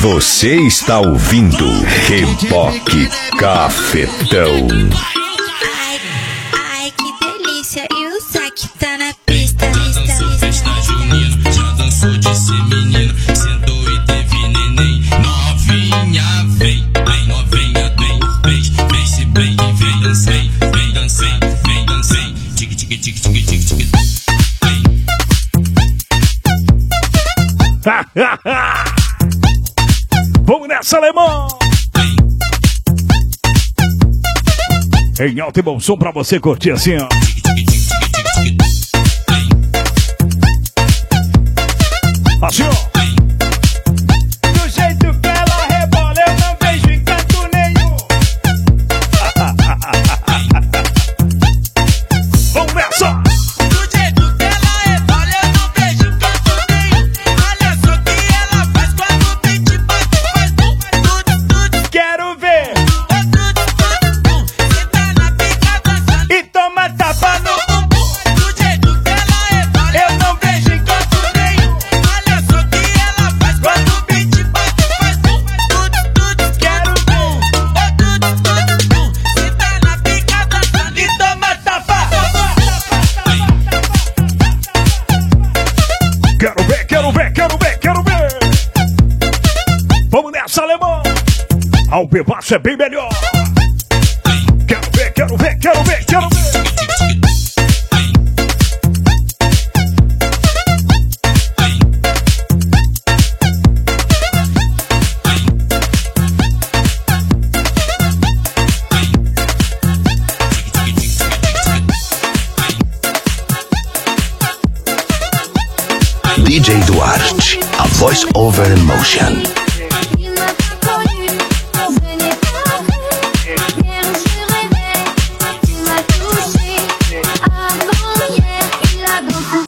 Você está ouvindo Reboque Cafetão. Ai, que delícia, e o saque tá na pista. Festa junina, já dançou de ser menina, sentou e teve neném. Novinha, vem, novinha, vem, se bem e vem dancei, vem dancei, tique tique tique tique tique tique. Vamos nessa, alemão! Em alto e bom som pra você curtir assim, ó. Assim, ó. Do jeito que ela rebola, eu não vejo encanto nenhum. Vamos nessa! Do jeito que ela rebola, eu não vejo encanto nenhum. Olha só o que ela faz quando o beat bate, faz tudo. Quero ver. Senta na pica dançando e toma tapa no bumbum. Do jeito que ela rebola, eu não vejo encanto nenhum. Olha só o que ela faz quando o beat bate, faz tudo. Quero ver. Senta na pica dançando e toma tapa. Quero ver! Vamos nessa, alemão! Ao pebaço é bem melhor! Quero ver! DJ Duarte, a voice over emotion.